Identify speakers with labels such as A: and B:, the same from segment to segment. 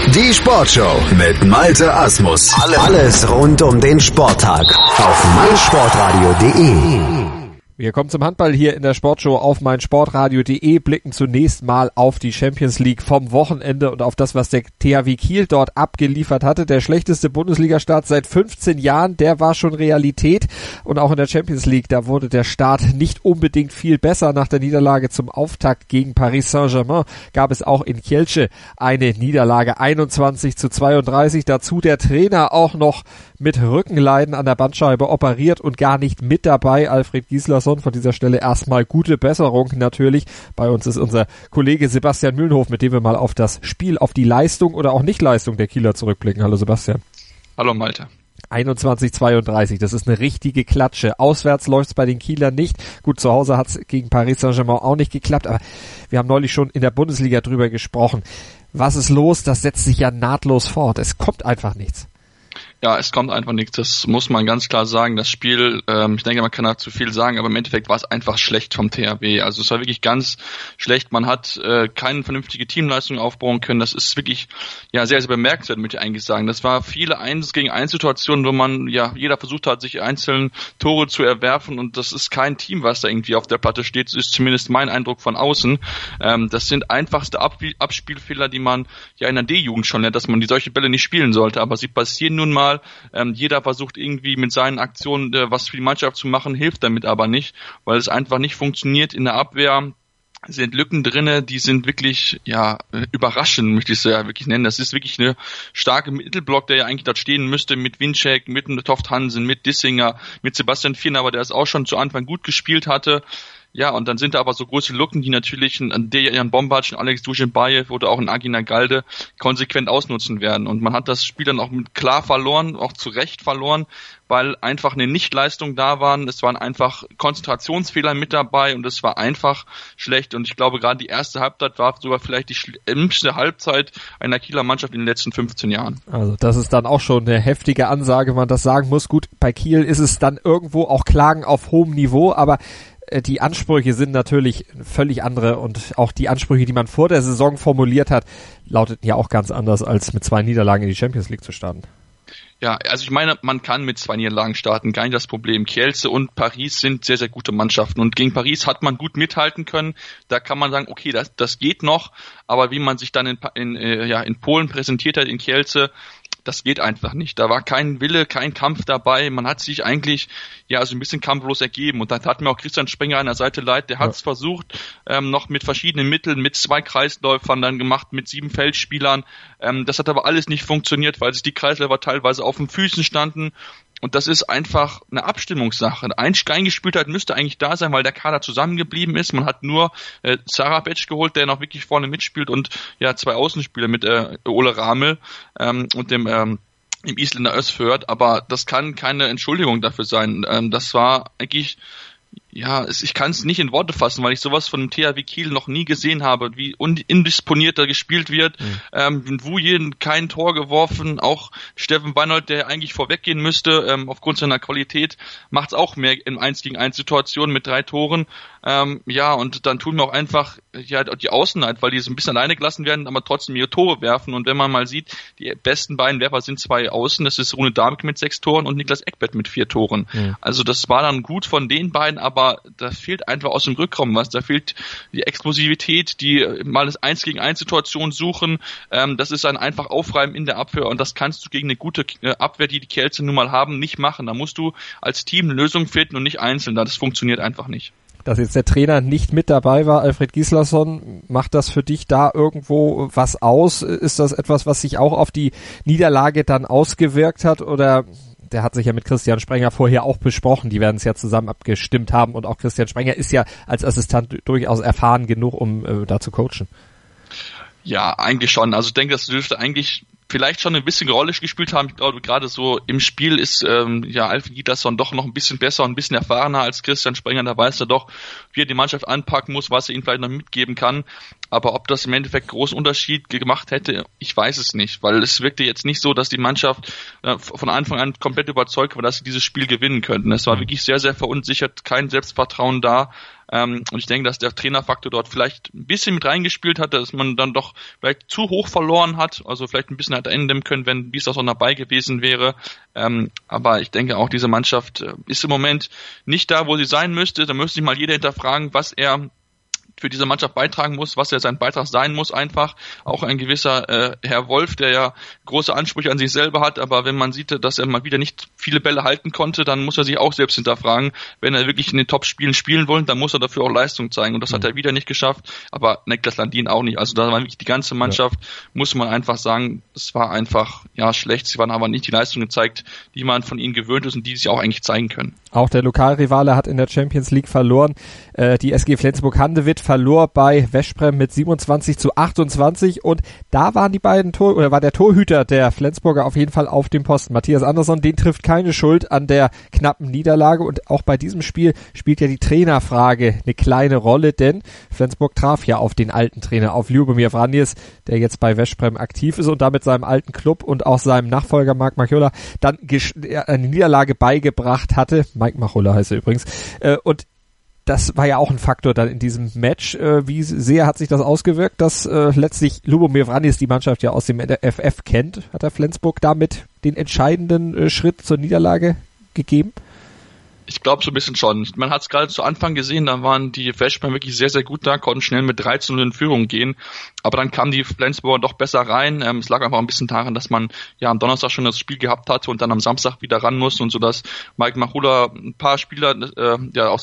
A: Die Sportshow mit Malte Asmus. Alles rund um den Sporttag auf meinsportradio.de.
B: Wir kommen zum Handball hier in der Sportshow auf meinsportradio.de, blicken zunächst mal auf die Champions League vom Wochenende und auf das, was der THW Kiel dort abgeliefert hatte. Der schlechteste Bundesliga-Start seit 15 Jahren, der war schon Realität. Und auch in der Champions League, da wurde der Start nicht unbedingt viel besser. Nach der Niederlage zum Auftakt gegen Paris Saint-Germain gab es auch in Kielce eine Niederlage, 21:32. Dazu der Trainer auch noch mit Rückenleiden an der Bandscheibe operiert und gar nicht mit dabei, Alfred Gislason. Von dieser Stelle erstmal gute Besserung natürlich. Bei uns ist unser Kollege Sebastian Mühlenhof, mit dem wir mal auf das Spiel, auf die Leistung oder auch Nicht-Leistung der Kieler zurückblicken. Hallo Sebastian.
C: Hallo Malte.
B: 21:32, das ist eine richtige Klatsche. Auswärts läuft's bei den Kielern nicht. Gut, zu Hause hat's gegen Paris Saint-Germain auch nicht geklappt, aber wir haben neulich schon in der Bundesliga drüber gesprochen. Was ist los? Das setzt sich ja nahtlos fort. Es kommt einfach nichts.
C: Ja, es kommt einfach nichts, das muss man ganz klar sagen. Das Spiel, ich denke, man kann da zu viel sagen, aber im Endeffekt war es einfach schlecht vom THW. Also es war wirklich ganz schlecht. Man hat keine vernünftige Teamleistung aufbauen können. Das ist wirklich ja sehr, sehr bemerkenswert, möchte ich eigentlich sagen. Das war viele 1-gegen-1 Situationen, wo man ja jeder versucht hat, sich einzeln Tore zu erwerfen, und das ist kein Team, was da irgendwie auf der Platte steht. Das ist zumindest mein Eindruck von außen. Das sind einfachste Abspielfehler, die man ja in der D-Jugend schon lernt, dass man solche Bälle nicht spielen sollte, aber sie passieren nun mal. Jeder versucht irgendwie mit seinen Aktionen was für die Mannschaft zu machen, hilft damit aber nicht, weil es einfach nicht funktioniert. In der Abwehr sind Lücken drinne, die sind wirklich, ja, überraschend, möchte ich es ja wirklich nennen. Das ist wirklich eine starke Mittelblock, der ja eigentlich dort stehen müsste, mit Winczek, mit Toft Hansen, mit Dissinger, mit Sebastian Vierner, aber der es auch schon zu Anfang gut gespielt hatte. Ja, und dann sind da aber so große Lücken, die natürlich ein Dejan Bombac, ein Alex Duschenbaev oder auch ein Agina Galde konsequent ausnutzen werden. Und man hat das Spiel dann auch klar verloren, auch zu Recht verloren, weil einfach eine Nichtleistung da waren. Es waren einfach Konzentrationsfehler mit dabei und es war einfach schlecht. Und ich glaube, gerade die erste Halbzeit war sogar vielleicht die schlimmste Halbzeit einer Kieler Mannschaft in den letzten 15 Jahren.
B: Also das ist dann auch schon eine heftige Ansage, wenn man das sagen muss. Gut, bei Kiel ist es dann irgendwo auch Klagen auf hohem Niveau, aber die Ansprüche sind natürlich völlig andere, und auch die Ansprüche, die man vor der Saison formuliert hat, lauteten ja auch ganz anders, als mit 2 Niederlagen in die Champions League zu starten.
C: Ja, also ich meine, man kann mit 2 Niederlagen starten, gar nicht das Problem. Kielce und Paris sind sehr, sehr gute Mannschaften, und gegen Paris hat man gut mithalten können. Da kann man sagen, okay, das geht noch, aber wie man sich dann in Polen präsentiert hat, in Kielce, das geht einfach nicht. Da war kein Wille, kein Kampf dabei. Man hat sich eigentlich ja so ein bisschen kampflos ergeben. Und dann hat mir auch Christian Sprenger an der Seite leid. Der hat es versucht, noch mit verschiedenen Mitteln, mit 2 Kreisläufern dann gemacht, mit 7 Feldspielern. Das hat aber alles nicht funktioniert, weil sich die Kreisläufer teilweise auf den Füßen standen. Und das ist einfach eine Abstimmungssache. Eingespieltheit müsste eigentlich da sein, weil der Kader zusammengeblieben ist. Man hat nur Sarabec geholt, der noch wirklich vorne mitspielt, und ja 2 Außenspieler mit Ole Ramel und dem Isländer Özfjörd. Aber das kann keine Entschuldigung dafür sein. Das war eigentlich... Ja, ich kann es nicht in Worte fassen, weil ich sowas von dem THW Kiel noch nie gesehen habe, wie indisponierter gespielt wird. Wujen kein Tor geworfen, auch Steffen Weinhold, der eigentlich vorweggehen müsste, aufgrund seiner Qualität, macht es auch mehr in 1-gegen-1 Situationen mit 3 Toren. Ja, und dann tun wir auch einfach die Außen leid, weil die so ein bisschen alleine gelassen werden, aber trotzdem ihre Tore werfen. Und wenn man mal sieht, die besten beiden Werfer sind 2 Außen, das ist Rune Damek mit 6 Toren und Niklas Ekbert mit 4 Toren. Also das war dann gut von den beiden, aber da fehlt einfach aus dem Rückraum was. Da fehlt die Explosivität, die mal das 1-gegen-1-Situation suchen. Das ist ein einfach Aufreiben in der Abwehr, und das kannst du gegen eine gute Abwehr, die Kielce nun mal haben, nicht machen. Da musst du als Team eine Lösung finden und nicht einzeln. Das funktioniert einfach nicht.
B: Dass jetzt der Trainer nicht mit dabei war, Alfred Gislason, macht das für dich da irgendwo was aus? Ist das etwas, was sich auch auf die Niederlage dann ausgewirkt hat, oder... Der hat sich ja mit Christian Sprenger vorher auch besprochen. Die werden es ja zusammen abgestimmt haben. Und auch Christian Sprenger ist ja als Assistent durchaus erfahren genug, um da zu coachen.
C: Ja, eigentlich schon. Also ich denke, das dürfte eigentlich vielleicht schon ein bisschen Rolle gespielt haben. Ich glaube, gerade so im Spiel ist Alfred Gislason doch noch ein bisschen besser und ein bisschen erfahrener als Christian Sprenger. Da weiß er doch, wie er die Mannschaft anpacken muss, was er ihnen vielleicht noch mitgeben kann. Aber ob das im Endeffekt großen Unterschied gemacht hätte, ich weiß es nicht. Weil es wirkte jetzt nicht so, dass die Mannschaft von Anfang an komplett überzeugt war, dass sie dieses Spiel gewinnen könnten. Es war wirklich sehr, sehr verunsichert, kein Selbstvertrauen da. Und ich denke, dass der Trainerfaktor dort vielleicht ein bisschen mit reingespielt hat, dass man dann doch vielleicht zu hoch verloren hat, also vielleicht ein bisschen hätte ändern können, wenn Biesters auch dabei gewesen wäre. Aber ich denke auch, diese Mannschaft ist im Moment nicht da, wo sie sein müsste. Da müsste sich mal jeder hinterfragen, was er für diese Mannschaft beitragen muss, was ja sein Beitrag sein muss einfach. Auch ein gewisser Herr Wolf, der ja große Ansprüche an sich selber hat, aber wenn man sieht, dass er mal wieder nicht viele Bälle halten konnte, dann muss er sich auch selbst hinterfragen. Wenn er wirklich in den Top-Spielen spielen will, dann muss er dafür auch Leistung zeigen und das hat er wieder nicht geschafft, aber Niklas Landin auch nicht. Also da war wirklich die ganze Mannschaft, muss man einfach sagen, es war einfach schlecht. Sie waren aber nicht die Leistung gezeigt, die man von ihnen gewöhnt ist und die sie auch eigentlich zeigen können.
B: Auch der Lokalrivale hat in der Champions League verloren. Die SG Flensburg-Handewitt verlor bei Veszprem mit 27-28 und da waren die beiden war der Torhüter der Flensburger auf jeden Fall auf dem Posten. Matthias Andersson, den trifft keine Schuld an der knappen Niederlage und auch bei diesem Spiel spielt ja die Trainerfrage eine kleine Rolle, denn Flensburg traf ja auf den alten Trainer, auf Ljubomir Vranjes, der jetzt bei Veszprem aktiv ist und damit seinem alten Club und auch seinem Nachfolger Mark Machulla dann eine Niederlage beigebracht hatte. Mike Machulla heißt er übrigens. Und das war ja auch ein Faktor dann in diesem Match. Wie sehr hat sich das ausgewirkt, dass letztlich Ljubomir Vranjes die Mannschaft ja aus dem FF kennt? Hat der Flensburg damit den entscheidenden Schritt zur Niederlage gegeben?
C: Ich glaube so ein bisschen schon. Man hat es gerade zu Anfang gesehen, da waren die Veszprem wirklich sehr, sehr gut da, konnten schnell mit 13-0 in Führung gehen. Aber dann kamen die Flensburger doch besser rein. Es lag einfach ein bisschen daran, dass man am Donnerstag schon das Spiel gehabt hatte und dann am Samstag wieder ran musste und so, dass Mike Machulla ein paar Spieler aufs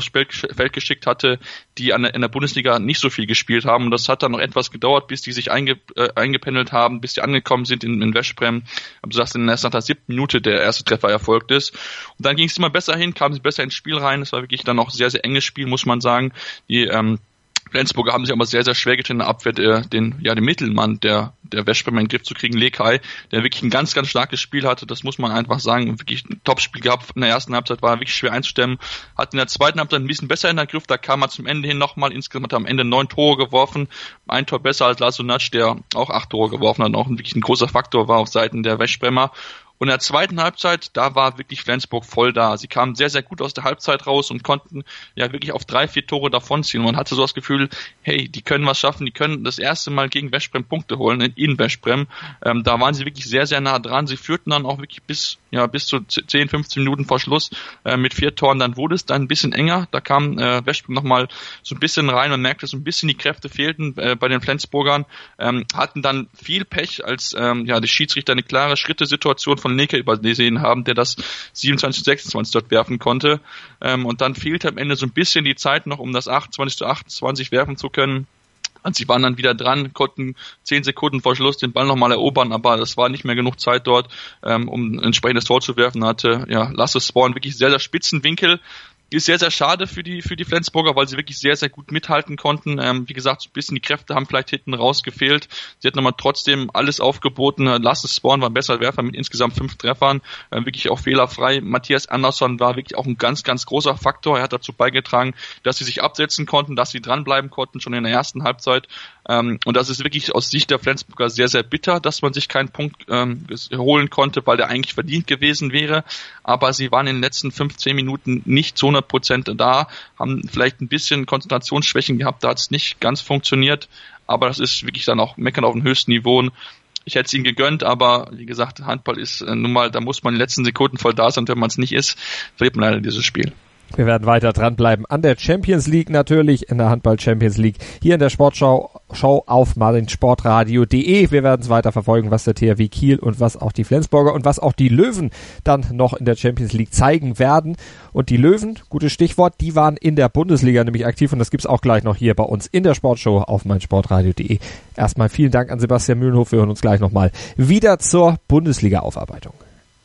C: Feld geschickt hatte, die in der Bundesliga nicht so viel gespielt haben. Und das hat dann noch etwas gedauert, bis die sich eingependelt haben, bis die angekommen sind in Veszprem. Du sagst, erst nach der 7. Minute der erste Treffer erfolgt ist. Und dann ging es immer besser hin, kamen sie besser ins Spiel rein. Es war wirklich dann auch ein sehr, sehr enges Spiel, muss man sagen. Die Flensburger haben sich aber sehr, sehr schwer getan in der Abwehr, den Mittelmann der Veszprem in den Griff zu kriegen, Lekaj, der wirklich ein ganz, ganz starkes Spiel hatte. Das muss man einfach sagen. Wirklich ein Top-Spiel gehabt. In der ersten Halbzeit war er wirklich schwer einzustemmen. Hat in der zweiten Halbzeit ein bisschen besser in der Griff. Da kam er zum Ende hin nochmal. Insgesamt hat er am Ende 9 Tore geworfen. Ein Tor besser als Lasunac, der auch 8 Tore geworfen hat und auch wirklich ein großer Faktor war auf Seiten der Veszpremer. Und in der zweiten Halbzeit, da war wirklich Flensburg voll da. Sie kamen sehr, sehr gut aus der Halbzeit raus und konnten wirklich auf 3-4 Tore davonziehen. Und man hatte so das Gefühl, hey, die können was schaffen, die können das erste Mal gegen Veszprem Punkte holen, in Veszprem. Da waren sie wirklich sehr, sehr nah dran. Sie führten dann auch wirklich bis zu 10, 15 Minuten vor Schluss mit 4 Toren. Dann wurde es dann ein bisschen enger. Da kam Veszprem nochmal so ein bisschen rein. Man merkte, so ein bisschen die Kräfte fehlten bei den Flensburgern. Hatten dann viel Pech, als die Schiedsrichter eine klare Schrittesituation von Neke übersehen haben, der das 27-26 dort werfen konnte. Und dann fehlte am Ende so ein bisschen die Zeit noch, um das 28-28 werfen zu können. Und sie waren dann wieder dran, konnten 10 Sekunden vor Schluss den Ball nochmal erobern, aber das war nicht mehr genug Zeit dort, um ein entsprechendes Tor zu werfen. Hatte Lasse Sporn wirklich sehr, sehr spitzen Winkel. Ist sehr, sehr schade für die Flensburger, weil sie wirklich sehr, sehr gut mithalten konnten. Wie gesagt, so ein bisschen die Kräfte haben vielleicht hinten raus gefehlt. Sie hatten aber trotzdem alles aufgeboten. Lasse Sporn war ein besserer Werfer mit insgesamt 5 Treffern, wirklich auch fehlerfrei. Matthias Andersson war wirklich auch ein ganz, ganz großer Faktor. Er hat dazu beigetragen, dass sie sich absetzen konnten, dass sie dranbleiben konnten, schon in der ersten Halbzeit. Und das ist wirklich aus Sicht der Flensburger sehr, sehr bitter, dass man sich keinen Punkt holen konnte, weil der eigentlich verdient gewesen wäre. Aber sie waren in den letzten 15 Minuten nicht zu 100% da, haben vielleicht ein bisschen Konzentrationsschwächen gehabt, da hat es nicht ganz funktioniert. Aber das ist wirklich dann auch Meckern auf dem höchsten Niveau. Ich hätte es ihnen gegönnt, aber wie gesagt, Handball ist nun mal, da muss man in den letzten Sekunden voll da sein. Wenn man es nicht ist, verliert man leider dieses Spiel.
B: Wir werden weiter dranbleiben an der Champions League natürlich, in der Handball Champions League, hier in der Sportschau auf meinsportradio.de. Wir werden es weiter verfolgen, was der THW Kiel und was auch die Flensburger und was auch die Löwen dann noch in der Champions League zeigen werden. Und die Löwen, gutes Stichwort, die waren in der Bundesliga nämlich aktiv und das gibt's auch gleich noch hier bei uns in der Sportschau auf meinsportradio.de. Erstmal vielen Dank an Sebastian Mühlenhof, wir hören uns gleich nochmal wieder zur Bundesliga-Aufarbeitung.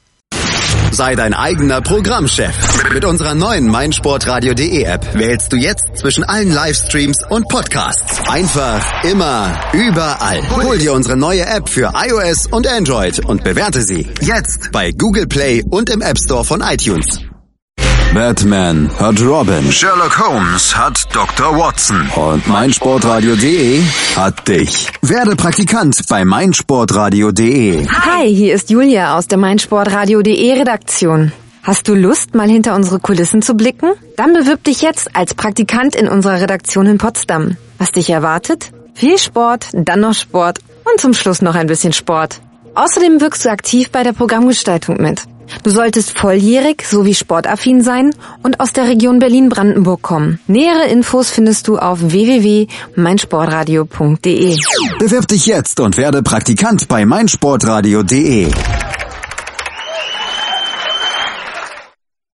A: Sei dein eigener Programmchef. Mit unserer neuen meinsportradio.de App wählst du jetzt zwischen allen Livestreams und Podcasts. Einfach, immer, überall. Hol dir unsere neue App für iOS und Android und bewerte sie jetzt bei Google Play und im App Store von iTunes. Batman hat Robin. Sherlock Holmes hat Dr. Watson. Und meinsportradio.de hat dich. Werde Praktikant bei meinsportradio.de.
D: Hi, hier ist Julia aus der meinsportradio.de Redaktion. Hast du Lust, mal hinter unsere Kulissen zu blicken? Dann bewirb dich jetzt als Praktikant in unserer Redaktion in Potsdam. Was dich erwartet? Viel Sport, dann noch Sport und zum Schluss noch ein bisschen Sport. Außerdem wirkst du aktiv bei der Programmgestaltung mit. Du solltest volljährig sowie sportaffin sein und aus der Region Berlin-Brandenburg kommen. Nähere Infos findest du auf www.meinsportradio.de.
A: Bewirb dich jetzt und werde Praktikant bei meinsportradio.de.